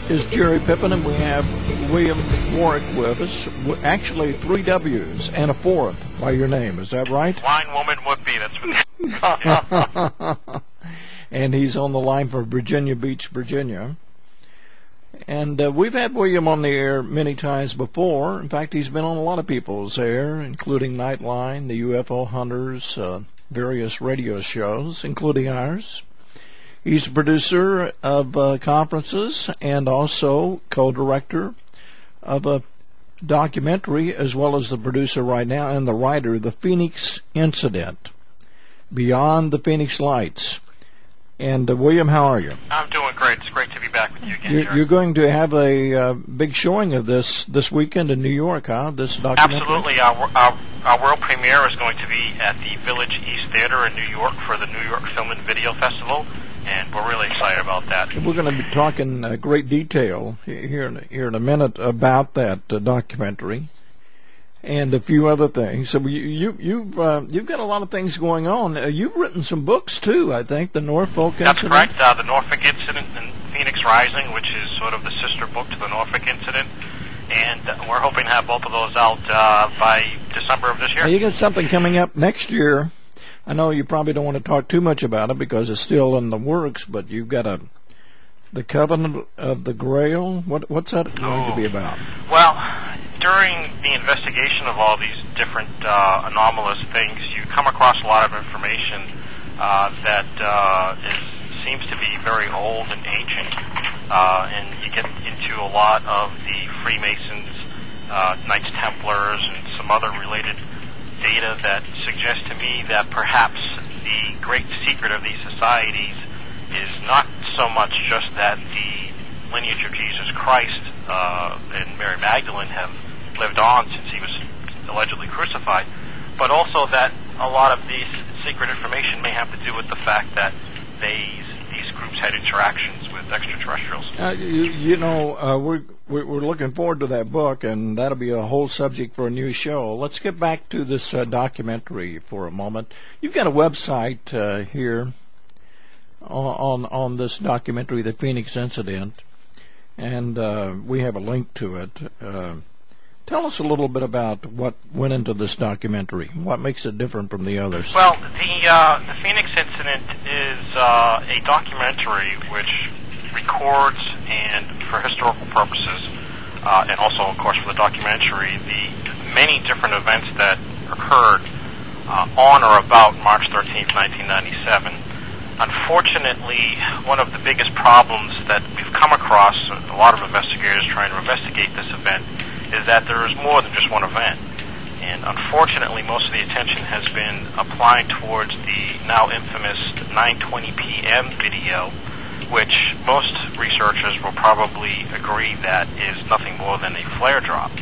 is Jerry Pippin, and we have William Warwick with us. Actually, 3 W's and a 4th by your name. Is that right? Line woman would be. That's what. And he's on the line for Virginia Beach, Virginia. And we've had William on the air many times before. In fact, he's been on a lot of people's air, including Nightline, the UFO Hunters, various radio shows, including ours. He's a producer of conferences and also co-director of a documentary, as well as the producer right now and the writer, The Phoenix Incident, Beyond the Phoenix Lights. And William, how are you? I'm doing great. It's great to be back with you again. You're going to have a big showing of this weekend in New York, huh? This documentary? Absolutely. Our world premiere is going to be at the Village East Theater in New York for the New York Film and Video Festival, and we're really excited about that. We're going to be talking great detail here in a minute about that documentary and a few other things. So you've got a lot of things going on. You've written some books too, I think. The Norfolk Incident. That's correct. The Norfolk Incident and Phoenix Rising, which is sort of the sister book to the Norfolk Incident, and we're hoping to have both of those out by December of this year. Now, you got something coming up next year. I know you probably don't want to talk too much about it because it's still in the works, but you've got the Covenant of the Grail. What's that going to be about? Well, during the investigation of all these different anomalous things, you come across a lot of information that seems to be very old and ancient, and you get into a lot of the Freemasons, Knights Templars, and some other related data that suggests to me that perhaps the great secret of these societies is not so much just that the lineage of Jesus Christ and Mary Magdalene have lived on since he was allegedly crucified, but also that a lot of these secret information may have to do with the fact that these groups had interactions with extraterrestrials. We're looking forward to that book, and that'll be a whole subject for a new show. Let's get back to this documentary for a moment. You've got a website here on this documentary, The Phoenix Incident, and we have a link to it. Tell us a little bit about what went into this documentary. What makes it different from the others? Well, the Phoenix Incident is a documentary which records, and for historical purposes, and also, of course, for the documentary, the many different events that occurred on or about March 13th, 1997. Unfortunately, one of the biggest problems that we've come across, a lot of investigators trying to investigate this event, is that there is more than just one event. And unfortunately, most of the attention has been applied towards the now infamous 9:20 p.m. video, which most researchers will probably agree that is nothing more than a flare drop.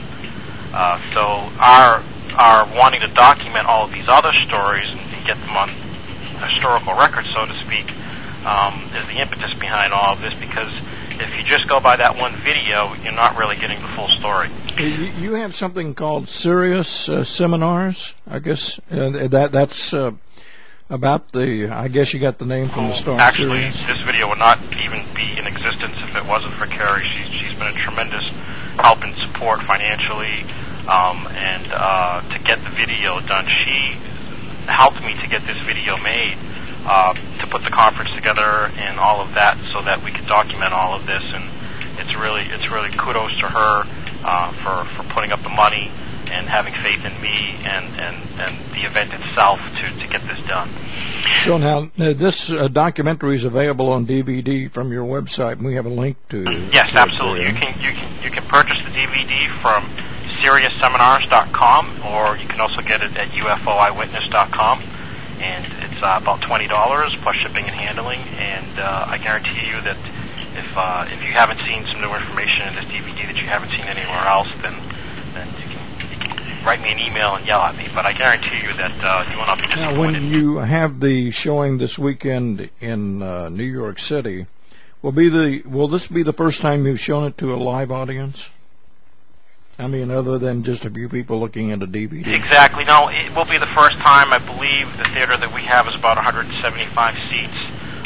So our wanting to document all of these other stories and get them on historical record, so to speak, is the impetus behind all of this, because if you just go by that one video, you're not really getting the full story. You have something called Sirius Seminars, I guess. That's about I guess you got the name from the star. Actually, Sirius. This video would not even be in existence if it wasn't for Carrie. She's been a tremendous help and support financially, and to get the video done. She helped me to get this video made, to put the conference together and all of that, so that we could document all of this. And it's really kudos to her for putting up the money and having faith in me and the event itself to get this done. So now this documentary is available on DVD from your website, and we have a link to. Yes, absolutely. You can purchase the DVD from SiriusSeminars.com, or you can also get it at UFOEyewitness.com, and it's about $20 plus shipping and handling. And I guarantee you that if you haven't seen some new information in this DVD that you haven't seen anywhere else, then you can write me an email and yell at me. But I guarantee you that you will not be disappointed. Now, when you have the showing this weekend in New York City, will this be the first time you've shown it to a live audience? I mean, other than just a few people looking at a DVD. Exactly. No, it will be the first time. I believe the theater that we have is about 175 seats.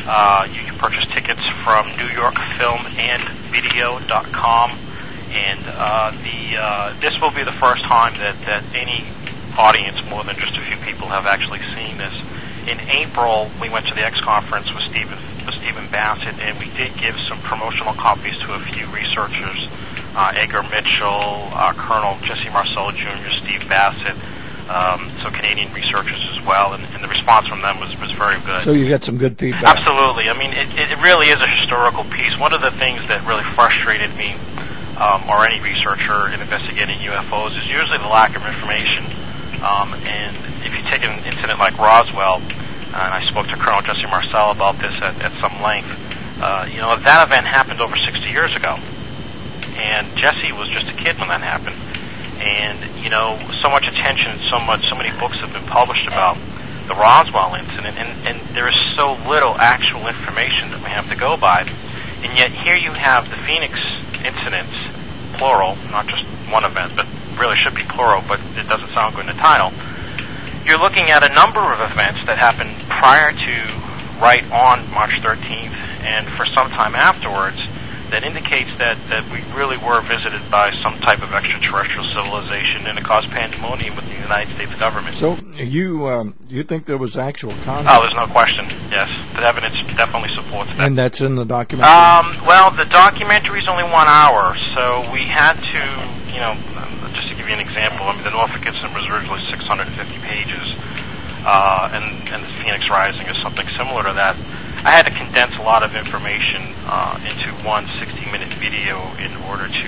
You can purchase tickets from NewYorkFilmAndVideo.com, and this will be the first time that any audience, more than just a few people, have actually seen this. In April, we went to the X Conference with Stephen Bassett, and we did give some promotional copies to a few researchers, Edgar Mitchell, Colonel Jesse Marcel Jr., Steve Bassett, so Canadian researchers as well, and the response from them was very good. So you got some good feedback. Absolutely. I mean, it really is a historical piece. One of the things that really frustrated me, or any researcher in investigating UFOs, is usually the lack of information. And if you take an incident like Roswell, and I spoke to Colonel Jesse Marcel about this at some length, that event happened over 60 years ago. And Jesse was just a kid when that happened. And, so much attention and so many books have been published about the Roswell incident, and there is so little actual information that we have to go by. And yet here you have the Phoenix incidents, plural, not just one event, but really should be plural, but it doesn't sound good in the title. You're looking at a number of events that happened prior to right on March 13th and for some time afterwards that indicates that we really were visited by some type of extraterrestrial civilization, and it caused pandemonium with the United States government. So you think there was actual contact? Oh, there's no question. Yes, the evidence definitely supports that. And that's in the documentary? Well, the documentary is only 1 hour, so we had to, just to give you an example, I mean, the Norfolk incident was originally 650 pages, and the Phoenix Rising is something similar to that. I had to condense a lot of information into one 60-minute video in order to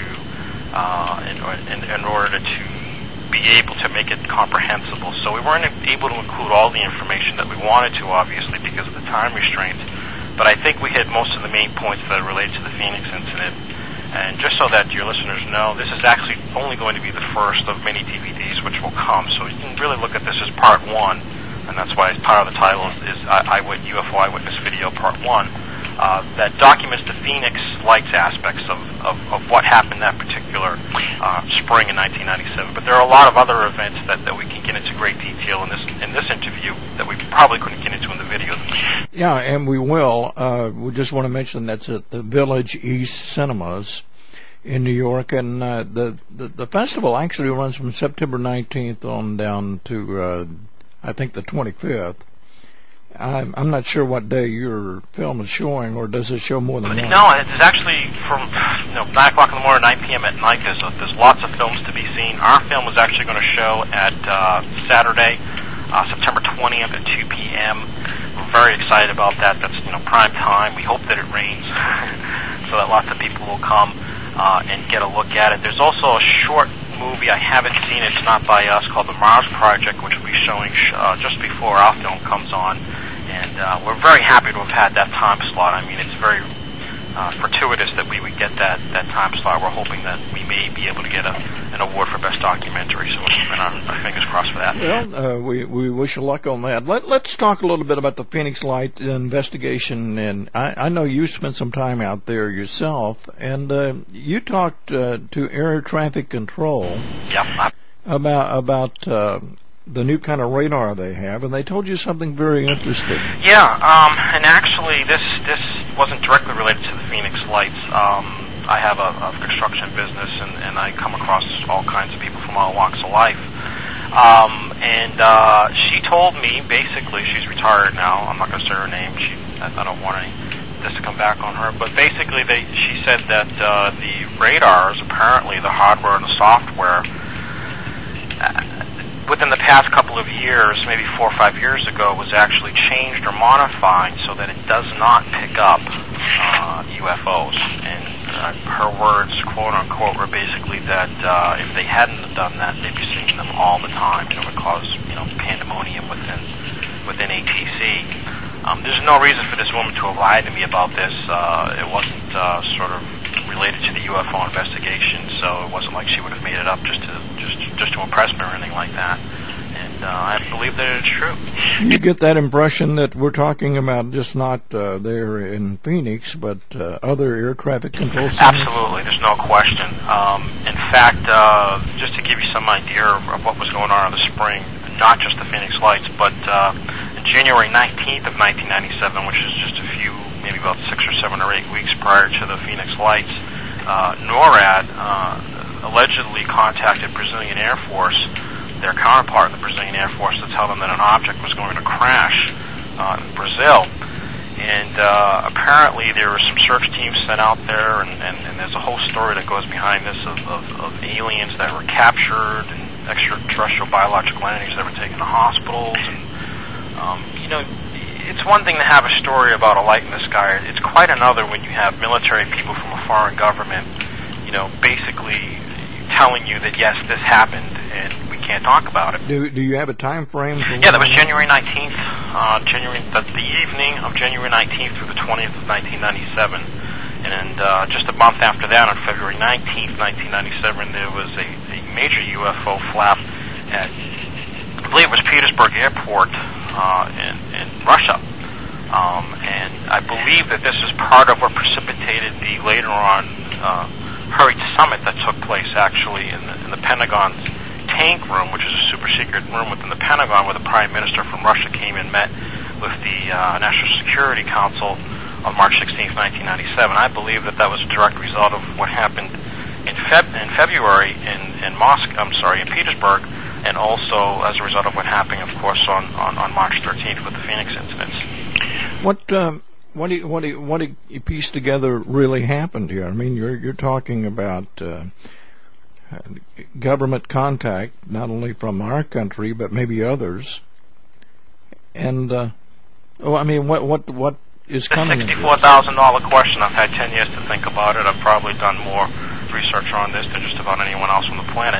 be able to make it comprehensible. So we weren't able to include all the information that we wanted to, obviously, because of the time restraints. But I think we hit most of the main points that relate to the Phoenix incident. And just so that your listeners know, this is actually only going to be the first of many DVDs which will come. So you can really look at this as part one. And that's why part of the title is UFO Eyewitness Video Part 1, that documents the Phoenix Lights aspects of what happened that particular spring in 1997. But there are a lot of other events that we can get into great detail in this interview that we probably couldn't get into in the video. Yeah, and we will. We just want to mention that's at the Village East Cinemas in New York, and the festival actually runs from September 19th on down to I think the 25th. I'm not sure what day your film is showing, or does it show more than one? No, it's actually from 9 o'clock in the morning, 9 p.m. at night. There's lots of films to be seen. Our film is actually going to show at Saturday, September 20th at 2 p.m. We're very excited about that. That's prime time. We hope that it rains so that lots of people will come and get a look at it. There's also a short movie, I haven't seen it, it's not by us, called The Mars Project, which will be showing just before our film comes on. And we're very happy to have had that time slot. I mean, it's very fortuitous that we would get that time slot. We're hoping that we may be able to get an award for Best Documentary, so we're keeping our fingers crossed for that. Well, we wish you luck on that. Let's talk a little bit about the Phoenix Light investigation, and I know you spent some time out there yourself, and you talked to Air Traffic Control about the new kind of radar they have, and they told you something very interesting. Yeah, and actually this wasn't directly related to the Phoenix Lights. I have a construction business, and I come across all kinds of people from all walks of life. And she told me, basically, she's retired now. I'm not going to say her name. I don't want this to come back on her. But basically, she said that the radars, apparently the hardware and the software, within the past couple of years, maybe 4 or 5 years ago, was actually changed or modified so that it does not pick up UFOs. And her words, quote unquote, were basically that if they hadn't done that, they'd be seeing them all the time. It would cause pandemonium within ATC. There's no reason for this woman to have lied to me about this. It wasn't sort of related to the UFO investigation, so it wasn't like she would have made it up just to impress me or anything like that. And I believe that it's true. You get that impression that we're talking about just not there in Phoenix, but other air traffic control centers? Absolutely, there's no question. In fact, just to give you some idea of what was going on in the spring, not just the Phoenix Lights, but in on January 19th of 1997, which is just a few, maybe about 6 or 7 or 8 weeks prior to the Phoenix Lights, NORAD allegedly contacted Brazilian Air Force, their counterpart in the Brazilian Air Force, to tell them that an object was going to crash in Brazil. And apparently there were some search teams sent out there, and there's a whole story that goes behind this of aliens that were captured and extraterrestrial biological entities that were taken to hospitals. And, it's one thing to have a story about a light in the sky. It's quite another when you have military people from a foreign government, basically telling you that, yes, this happened, and we can't talk about it. Do you have a time frame? Yeah, that was January 19th, that's the evening of January 19th through the 20th of 1997. And just a month after that, on February 19th, 1997, there was a major UFO flap at, I believe it was Petersburg Airport in Russia. And I believe that this is part of what precipitated the later on hurried summit that took place actually in the Pentagon's tank room, which is a super secret room within the Pentagon, where the Prime Minister from Russia came and met with the National Security Council on March 16th, 1997. I believe that was a direct result of what happened in February in Petersburg, and also as a result of what happened, of course, on March 13th with the Phoenix incidents. What do you piece together really happened here? I mean, you're talking about government contact, not only from our country but maybe others. And what is coming? The $64,000 question. I've had 10 years to think about it. I've probably done more research on this than just about anyone else on the planet.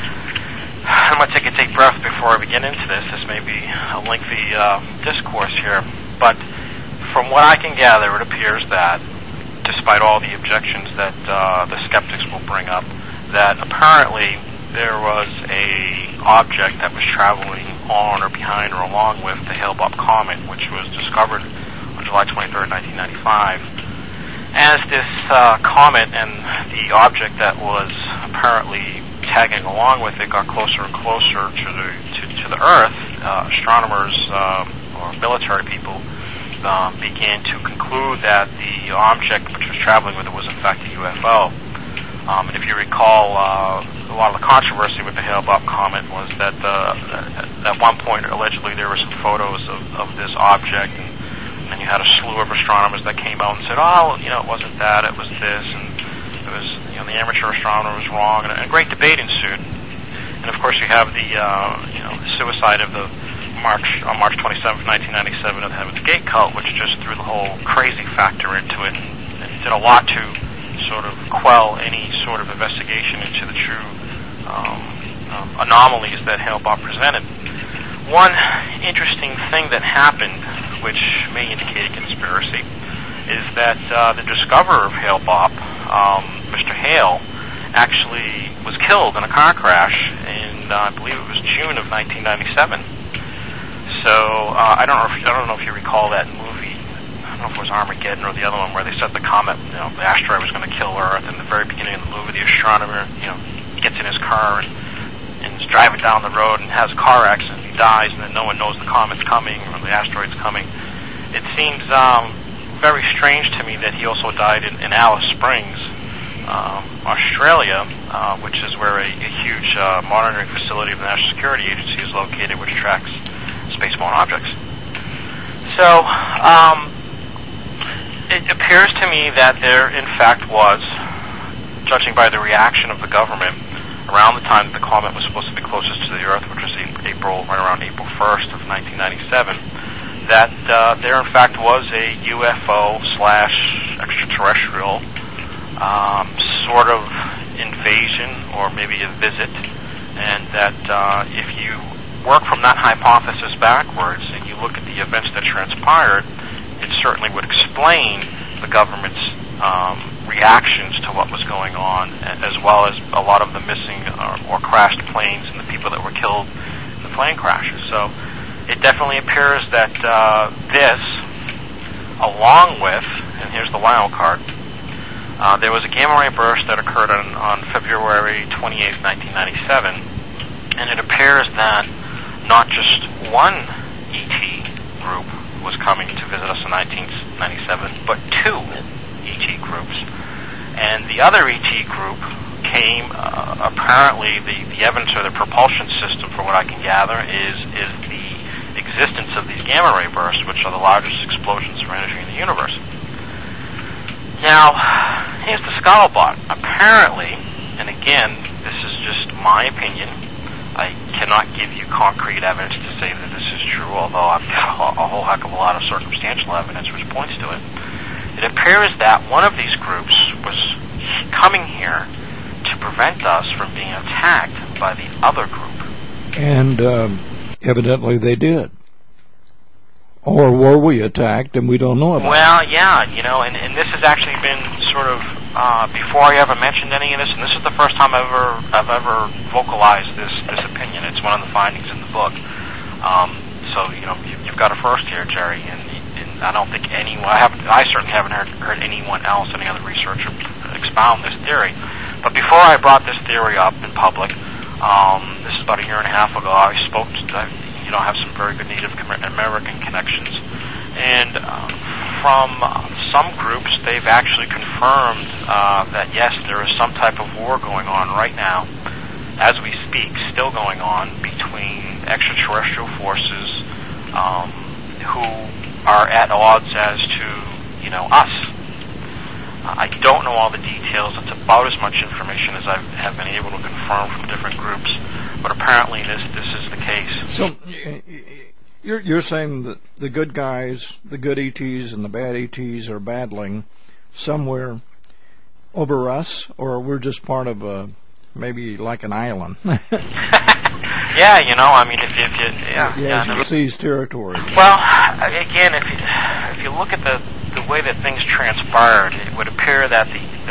I'm going to take a deep breath before I begin into this. This may be a lengthy discourse here, but from what I can gather, it appears that, despite all the objections that the skeptics will bring up, that apparently there was a object that was traveling on or behind or along with the Hale-Bopp comet, which was discovered on July 23rd, 1995. As this comet and the object that was apparently tagging along with it got closer and closer to the Earth, astronomers or military people began to conclude that the object which was traveling with it was in fact a UFO. And if you recall, a lot of the controversy with the Hale-Bopp comet was that at one point allegedly there were some photos of this object, and you had a slew of astronomers that came out and said, it wasn't that, it was this, and it was, the amateur astronomer was wrong, and a great debate ensued. And of course you have the suicide of on March 27th, 1997, of the Heaven's Gate cult, which just threw the whole crazy factor into it, and did a lot to sort of quell any sort of investigation into the true anomalies that Hale-Bopp presented. One interesting thing that happened, which may indicate a conspiracy, is that the discoverer of Hale-Bopp, Mr. Hale, actually was killed in a car crash in, I believe it was June of 1997. So I don't know if you recall that movie. I don't know if it was Armageddon or the other one, where they said the comet, the asteroid was going to kill Earth. In the very beginning of the movie, the astronomer, gets in his car and is driving down the road and has a car accident. He dies, and then no one knows the comet's coming or the asteroid's coming. It seems very strange to me that he also died in Alice Springs, Australia, which is where a huge monitoring facility of the National Security Agency is located, which tracks spaceborne objects. So, it appears to me that there, in fact, was, judging by the reaction of the government around the time that the comet was supposed to be closest to the Earth, which was right around April 1st of 1997, that there, in fact, was a UFO/extraterrestrial sort of invasion, or maybe a visit, and that if you work from that hypothesis backwards and you look at the events that transpired, it certainly would explain the government's reactions to what was going on, as well as a lot of the missing or crashed planes and the people that were killed in the plane crashes. So it definitely appears that this, along with, and here's the wild card, there was a gamma ray burst that occurred on February 28, 1997, and it appears that not just one ET group was coming to visit us in 1997, but 2 ET groups. And the other ET group came, apparently the evidence or the propulsion system, for what I can gather, is the existence of these gamma ray bursts, which are the largest explosions of energy in the universe. Now, here's the scuttlebutt. Apparently, and again, this is just my opinion, I cannot give you concrete evidence to say that this is true, although I've got a whole heck of a lot of circumstantial evidence which points to it. It appears that one of these groups was coming here to prevent us from being attacked by the other group. And evidently they did. Or were we attacked and we don't know about it? Well, yeah, and this has actually been sort of, before I ever mentioned any of this, and this is the first time I've ever vocalized this opinion. It's one of the findings in the book. So, you've got a first here, Jerry, and I don't think I certainly haven't heard anyone else, any other researcher, expound this theory. But before I brought this theory up in public, this is about a year and a half ago, I spoke to, I have some very good Native American connections. And from some groups, they've actually confirmed that, yes, there is some type of war going on right now, as we speak, still going on, between extraterrestrial forces who are at odds as to, us. I don't know all the details. It's about as much information as I have been able to confirm from different groups, but apparently this is the case. So you're saying that the good guys, the good ETs and the bad ETs are battling somewhere over us, or we're just part of maybe like an island? Yeah, if you seized territory. Well, again, if you look at the way that things transpired, it would appear that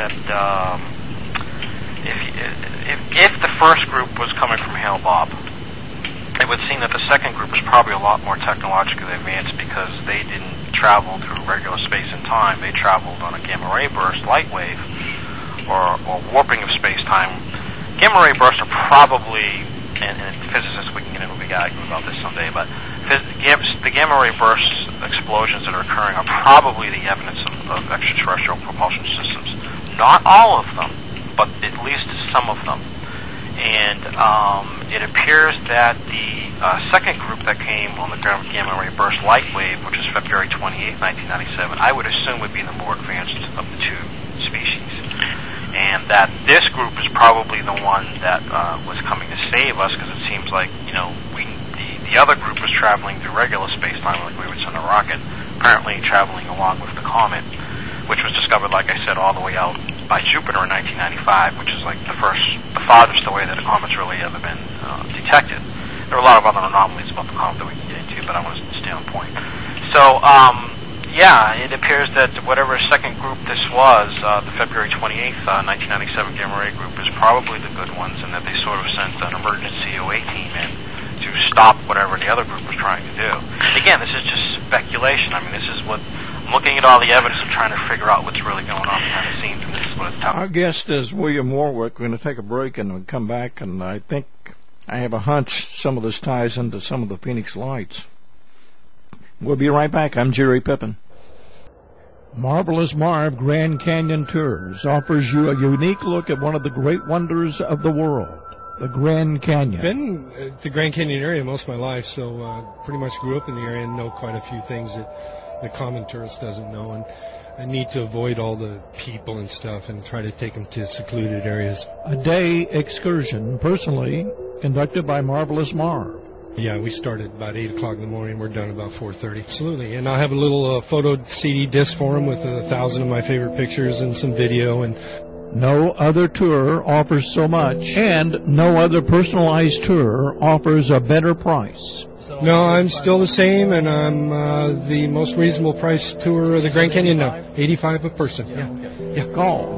if the first group was coming from Hale Bopp, it would seem that the second group was probably a lot more technologically advanced because they didn't travel through regular space and time. They traveled on a gamma ray burst, light wave, or warping of space-time. Gamma ray bursts are probably, and physicists, we can get into a big argument about this someday, but the gamma ray burst explosions that are occurring are probably the evidence of extraterrestrial propulsion systems. Not all of them, but at least some of them. And it appears that the second group that came on the gamma ray burst light wave, which is February 28, 1997, I would assume would be the more advanced of the two species. And that this group is probably the one that was coming to save us, because it seems like, the other group was traveling through regular space-time like we would send a rocket, apparently traveling along with the comet, which was discovered, like I said, all the way out by Jupiter in 1995, which is like the farthest away that a comet's really ever been detected. There are a lot of other anomalies about the comet that we can get into, but I want to stay on point. So, it appears that whatever second group this was, the February 28th, 1997 gamma ray group, is probably the good ones, and that they sort of sent an emergency OA team in to stop whatever the other group was trying to do. Again, this is just speculation. I mean, this is what I'm looking at all the evidence and trying to figure out what's really going on behind the scenes, and this is what it's telling. Our guest is William Warwick. We're going to take a break and we'll come back, and I think I have a hunch some of this ties into some of the Phoenix Lights. We'll be right back. I'm Jerry Pippin. Marvelous Marv Grand Canyon Tours offers you a unique look at one of the great wonders of the world, the Grand Canyon. Been at the Grand Canyon area most of my life, so pretty much grew up in the area and know quite a few things that the common tourist doesn't know. And I need to avoid all the people and stuff and try to take them to secluded areas. A day excursion, personally conducted by Marvelous Marv. Yeah, we started about 8 o'clock in the morning. We're done about 4:30. Absolutely. And I'll have a little photo CD disc for them with 1,000 of my favorite pictures and some video. And no other tour offers so much, and no other personalized tour offers a better price. No, I'm still the same, and I'm the most reasonable price tour of the Grand Canyon now. $85 a person. Yeah. Call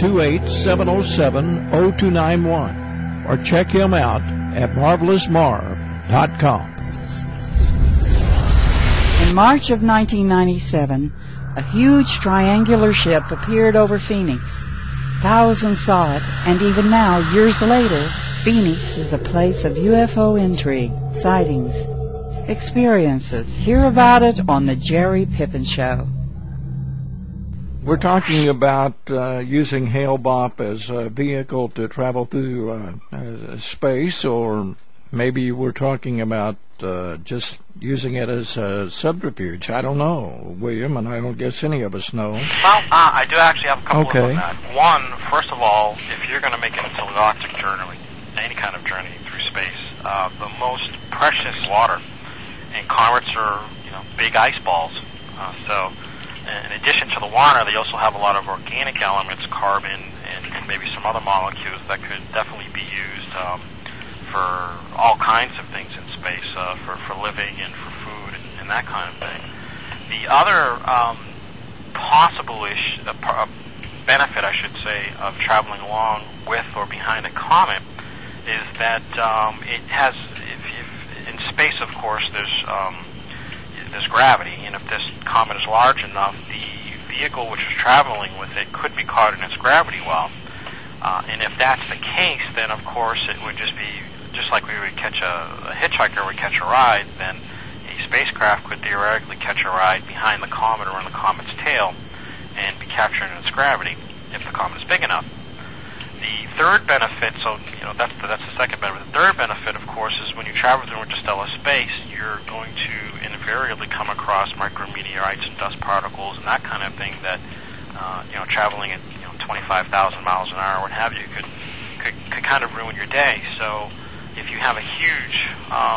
928-707-0291 or check him out at marvelousmarv.com. In March of 1997, a huge triangular ship appeared over Phoenix. Thousands saw it, and even now, years later, Phoenix is a place of UFO intrigue, sightings, experiences. Hear about it on The Jerry Pippin Show. We're talking about using Hale-Bopp as a vehicle to travel through space, or maybe we're talking about just using it as a subterfuge. I don't know, William, and I don't guess any of us know. Well, I do actually have a couple of on that. One, first of all, if you're going to make an intergalactic journey, any kind of journey through space, the most precious water, and comets are, big ice balls. So in addition to the water, they also have a lot of organic elements, carbon, and maybe some other molecules that could definitely be used for all kinds of things in space, for living and for food and that kind of thing. The other possible benefit, I should say, of traveling along with or behind a comet is that it has, if in space, of course, there's gravity, and if this comet is large enough, the vehicle which is traveling with it could be caught in its gravity well. And if that's the case, then of course it would just be just like we would catch a hitchhiker would catch a ride, then a spacecraft could theoretically catch a ride behind the comet or in the comet's tail and be captured in its gravity if the comet is big enough. The third benefit, so that's the second benefit. The third benefit, of course, is when you travel through interstellar space, you're going to invariably come across micrometeorites and dust particles and that kind of thing that traveling at 25,000 miles an hour, what have you, could kind of ruin your day. So if you have a huge,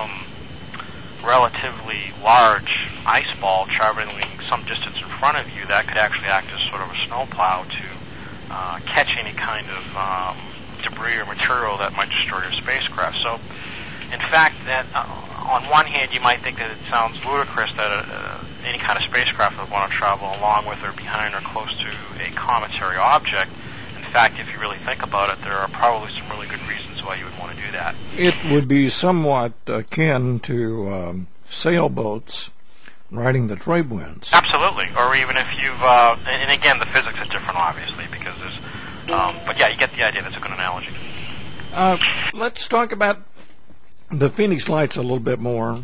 relatively large ice ball traveling some distance in front of you, that could actually act as sort of a snowplow to catch any kind of debris or material that might destroy your spacecraft. So, in fact, that on one hand, you might think that it sounds ludicrous that any kind of spacecraft would want to travel along with or behind or close to a cometary object. In fact, if you really think about it, there are probably some really good reasons why you would want to do that. It would be somewhat akin to sailboats riding the trade winds. Absolutely. Or even if you've, and again, the physics is different, obviously, because there's, but yeah, you get the idea. That's a good analogy. Let's talk about the Phoenix Lights a little bit more.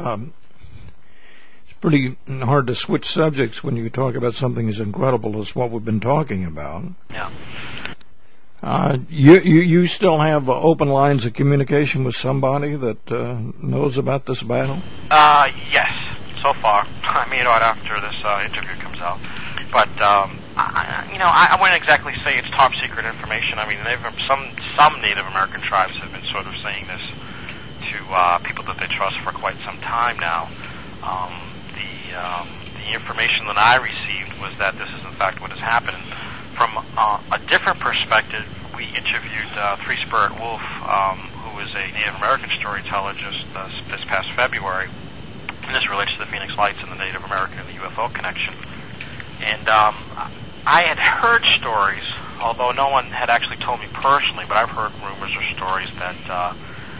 It's pretty hard to switch subjects when you talk about something as incredible as what we've been talking about. Yeah. You still have open lines of communication with somebody that knows about this battle? Yes, so far. I mean, right after this interview comes out. But, I wouldn't exactly say it's top secret information. I mean, some Native American tribes have been sort of saying this to people that they trust for quite some time now. The information that I received was that this is in fact what has happened. From a different perspective, we interviewed Three Spirit Wolf, who is a Native American storyteller, just this past February, and this relates to the Phoenix Lights and the Native American and the UFO connection. And I had heard stories, although no one had actually told me personally, but I've heard rumors or stories that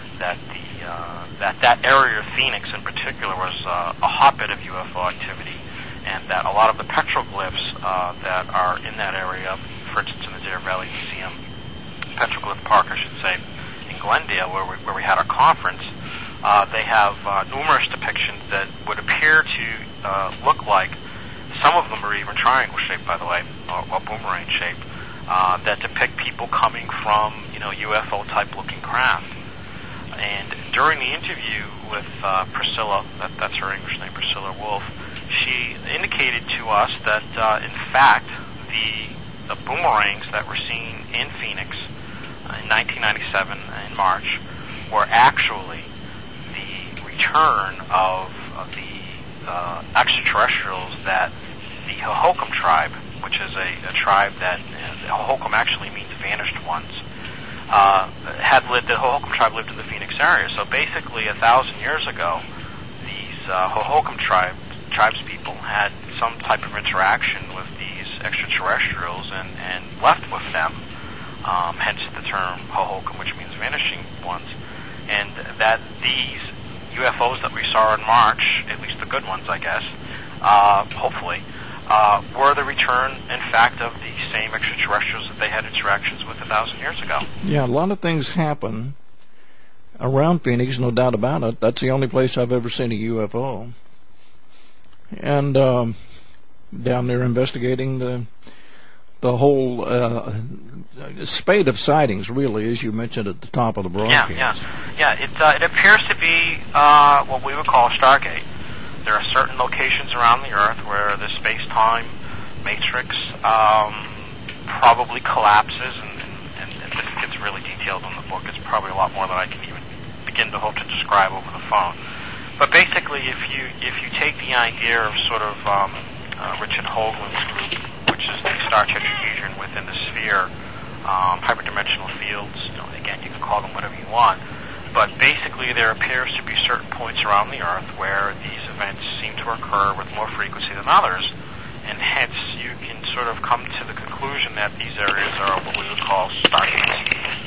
that area of Phoenix in particular was a hotbed of UFO activity, and that a lot of the petroglyphs that are in that area, for instance in the Deer Valley Museum, Petroglyph Park I should say, in Glendale where we had our conference, they have numerous depictions that would appear to look like, some of them are even triangle shaped by the way, or boomerang shaped, that depict people coming from UFO type looking craft. And during the interview with Priscilla, that's her English name, Priscilla Wolf, she indicated to us that, in fact, the boomerangs that were seen in Phoenix in 1997 in March were actually the return of the extraterrestrials that the Hohokam tribe, which is a tribe that, Hohokam actually means vanished ones, the Hohokam tribe lived in the Phoenix area. So basically 1,000 years ago, these Hohokam tribespeople had some type of interaction with these extraterrestrials and left with them, hence the term Hohokam, which means vanishing ones, and that these UFOs that we saw in March, at least the good ones I guess, hopefully, were the return, in fact, of the same extraterrestrials that they had interactions with 1,000 years ago. Yeah, a lot of things happen around Phoenix, no doubt about it. That's the only place I've ever seen a UFO. And down there investigating the whole spate of sightings, really, as you mentioned at the top of the broadcast. It appears to be what we would call a stargate. There are certain locations around the Earth where the space-time matrix probably collapses, and this gets really detailed in the book. It's probably a lot more than I can even begin to hope to describe over the phone. But basically, if you take the idea of sort of Richard Hoagland's group, which is the star tetrahedron within the sphere, hyperdimensional fields, again, you can call them whatever you want, but basically there appears to be certain points around the Earth where these events seem to occur with more frequency than others, and hence you can sort of come to the conclusion that these areas are what we would call stargates.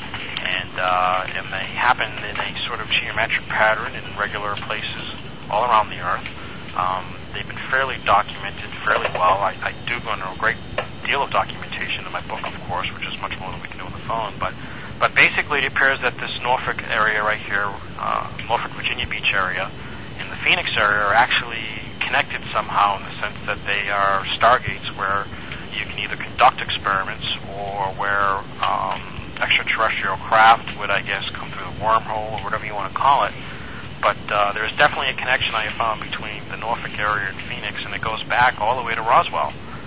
And they happen in a sort of geometric pattern in regular places all around the Earth. They've been fairly documented fairly well. I do go into a great deal of documentation in my book, of course, which is much more than we can do on the phone. But basically it appears that this Norfolk area right here, Norfolk, Virginia Beach area, and the Phoenix area are actually connected somehow in the sense that they are stargates where you can either conduct experiments or where extraterrestrial craft would, I guess, come through the wormhole or whatever you want to call it. But there's definitely a connection I have found between the Norfolk area and Phoenix, and it goes back all the way to Roswell.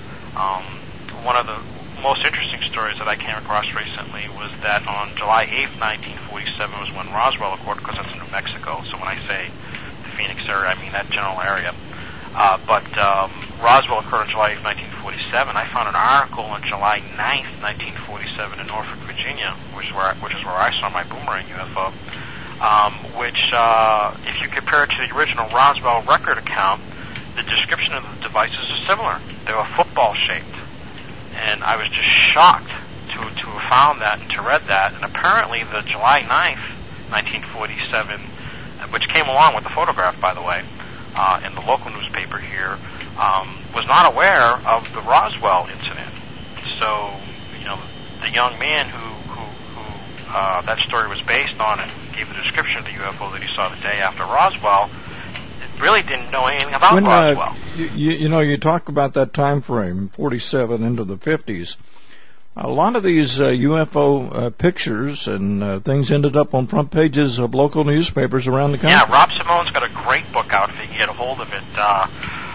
One of the most interesting stories that I came across recently was that on July 8th, 1947 was when Roswell occurred, because that's in New Mexico, so when I say the Phoenix area, I mean that general area. But Roswell occurred on July 8th, 1947. I found an article on July 9th, 1947 in Norfolk, Virginia, which is where I saw my boomerang UFO, which, if you compare it to the original Roswell record account, the description of the devices is similar. They were football-shaped. And I was just shocked to have found that and to read that. And apparently the July 9th, 1947, which came along with the photograph, by the way, in the local newspaper here, was not aware of the Roswell incident. So, the young man who that story was based on and gave the description of the UFO that he saw the day after Roswell really didn't know anything about Roswell. You talk about that time frame, 47 into the 50s. A lot of these UFO pictures and things ended up on front pages of local newspapers around the country. Yeah, Rob Simone's got a great book out if you can get a hold of it. Gosh,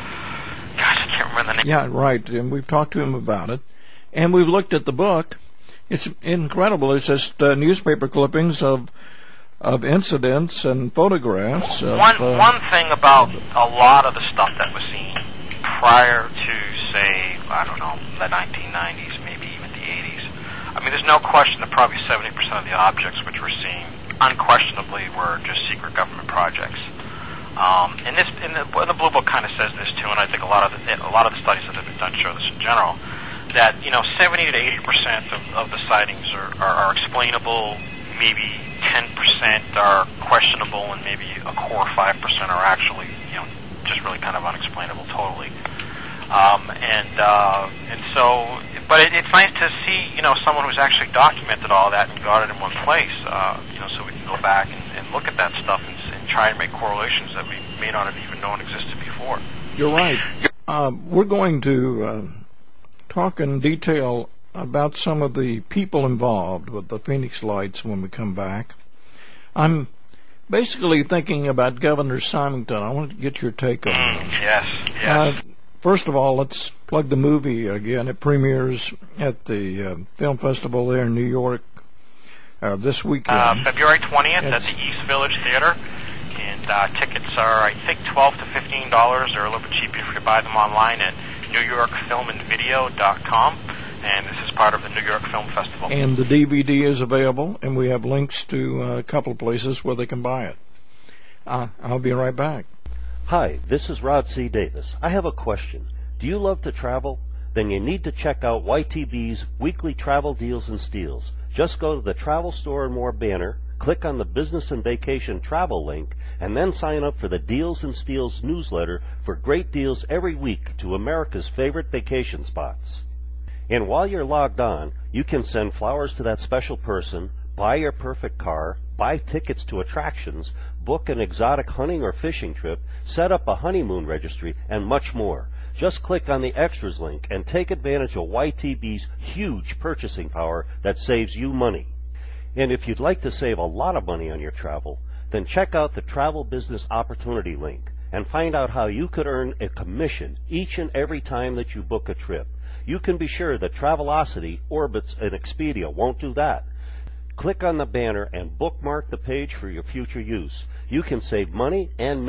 I can't remember the name. Yeah, right, and we've talked to him about it. And we've looked at the book. It's incredible. It's just newspaper clippings of incidents and photographs. One thing about a lot of the stuff that was seen prior to, say, I don't know, the 1990s, maybe even the 80s, I mean, there's no question that probably 70% of the objects which were seen unquestionably were just secret government projects. And the Blue Book kind of says this too, and I think a lot of the studies that have been done show this in general, that 70 to 80% of the sightings are explainable, maybe 10% are questionable, and maybe a core 5% are actually just really kind of unexplainable totally. And so, but it's nice to see someone who's actually documented all that and got it in one place, so we can go back and look at that stuff and try and make correlations that we may not have even known existed before. You're right. We're going to talk in detail about some of the people involved with the Phoenix Lights when we come back. I'm basically thinking about Governor Symington. I want to get your take on that. Yes. First of all, let's plug the movie again. It premieres at the film festival there in New York this weekend. February 20th at the East Village Theater. And tickets are, I think, $12 to $15. They're a little bit cheaper if you buy them online at NewYorkFilmandVideo.com. And this is part of the New York Film Festival. And the DVD is available, and we have links to a couple of places where they can buy it. I'll be right back. Hi, this is Rod C. Davis. I have a question. Do you love to travel? Then you need to check out YTB's weekly travel deals and steals. Just go to the Travel Store and More banner, click on the Business and Vacation Travel link, and then sign up for the Deals and Steals newsletter for great deals every week to America's favorite vacation spots. And while you're logged on, you can send flowers to that special person, buy your perfect car, buy tickets to attractions, book an exotic hunting or fishing trip, set up a honeymoon registry, and much more. Just click on the extras link and take advantage of YTB's huge purchasing power that saves you money. And if you'd like to save a lot of money on your travel, then check out the Travel Business Opportunity link and find out how you could earn a commission each and every time that you book a trip. You can be sure that Travelocity, Orbitz, and Expedia won't do that. Click on the banner and bookmark the page for your future use. You can save money and